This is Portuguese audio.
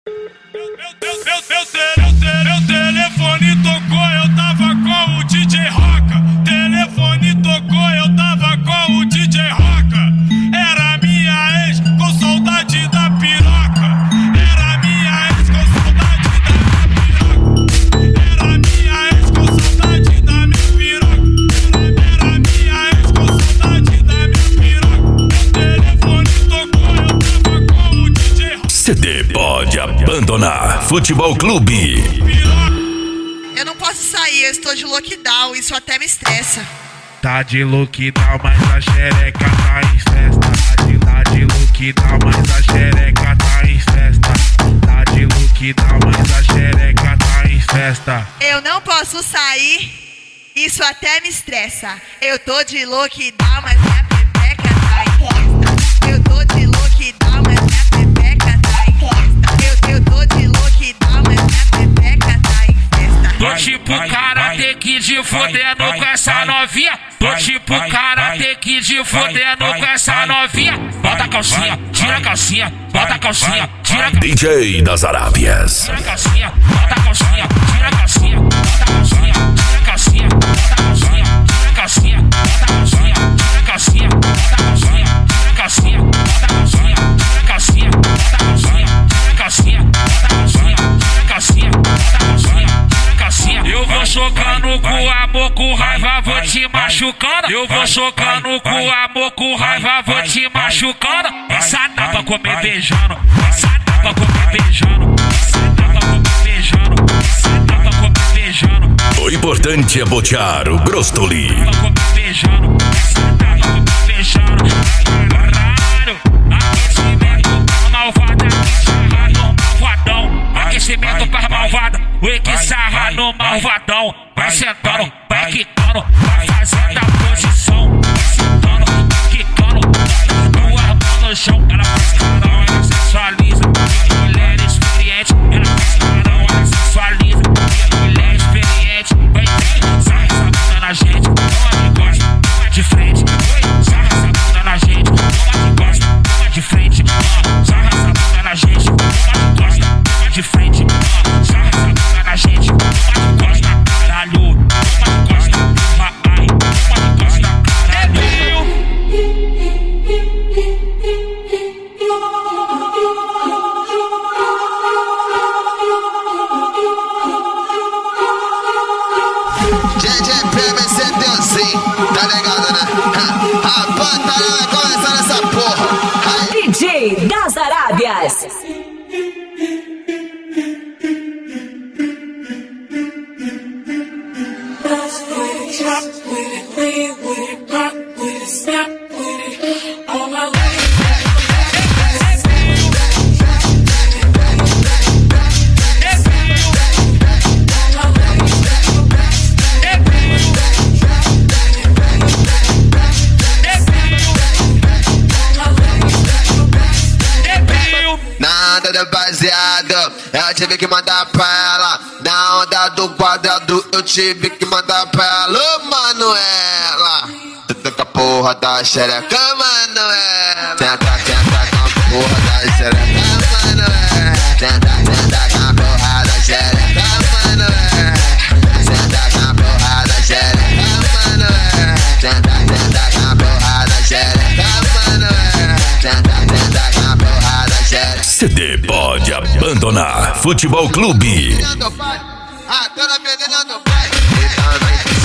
Meu telefone tocou, eu tava com o DJ Roca. Telefone tocou, eu tava com o DJ Roca. Era minha ex com saudade da piroca. Era minha ex com saudade da minha piroca. Era minha ex com saudade da minha piroca. Era minha ex com saudade da minha piroca. Meu telefone tocou, eu tava com o DJ Roca. CD pode abandonar Futebol Clube. Eu não posso sair, eu estou de lockdown, isso até me estressa. Tá de lockdown, mas a xereca tá em festa. Tá de lockdown, mas a xereca tá em festa. Tá de lockdown, mas a xereca tá em festa. Eu não posso sair, isso até me estressa. Eu tô de lockdown, mas minha pepeca tá em festa. Eu tô de lockdown, mas minha pepeca tá em festa. Eu tô de lockdown, mas minha pepeca tá em festa. Tô tipo Karate Kid fodendo com essa novinha. Tô tipo Karate Kid fodendo com essa novinha. Bota a calcinha, tira a calcinha, bota a calcinha, tira a calcinha. DJ das Arábias. Tira a calcinha, bota a calcinha, tira a calcinha, bota a calcinha, tira a calcinha, bota a calcinha, tira a calcinha, bota a calcinha, tira a calcinha, bota a calcinha, tira a calcinha, bota a calcinha, tira a calcinha, bota a calcinha, tira a calcinha, bota a calcinha, tira a calcinha, bota a calcinha, tira a calcinha. Eu vou chocando com amor, com raiva, vou te machucando. Eu vou chocando com amor, com raiva, vou te machucando. Essa dá pra comer beijando, essa dá pra comer beijando, essa dá pra comer beijando, essa dá pra comer beijando. O importante é botear o Grostoli. Dá pra comer beijando, essa dá pra comer beijando. Caralho, aquecimento pra malvada, sarra no malvadão. Aquecimento pra malvada, o que sarra no malvadão. Vai sentando, vai quicando, vai fazendo a posição. Vai sentando, quicando, duas mãos no chão. Ela faz carão, ela sensualiza. Mulher experiente, ela faz carão, ela sensualiza. Mulher experiente, vai ter, sarra essa bunda na gente. Toma de costa, toma de frente. Sarra essa bunda na gente. Toma de costa, toma de frente. Sarra essa bunda na gente. Toma de costa, toma de frente. Sarra essa bunda na gente. Toma de costa, caralho. Toma de costa, vai, toma de costa, caralho. DJ PVC sim, tá ligado, né? A batalha vai começar nessa porra. DJ das Arábias. Nada de baseado, eu tive que mandar pra ela. Na onda do quadrado, eu tive que mandar pra ela. Ô Manuela, tenta com a porra da xereca, Manuela. Tenta com a porra da xereca, Manuela. Tenta com a porra da xereca, Manuela. Tenta com a porra da xereca, Manuela. Tenta com a porra da xereca, Manuela. Tenta com a porra da xereca. CD pode abandonar Futebol Clube. Ah, tô na menina do pai.